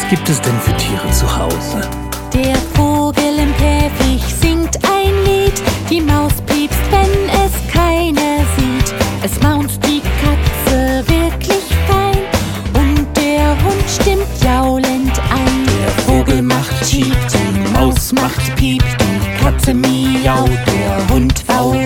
gibt es denn für Tiere zu Hause? Der Vogel im Käfig singt ein Lied, die Maus piepst, wenn es keiner sieht. Es maunzt die Katze wirklich fein und der Hund stimmt jaulend ein. Der Vogel macht Cheep, die Maus macht Piep, die Katze miaut, der Hund fault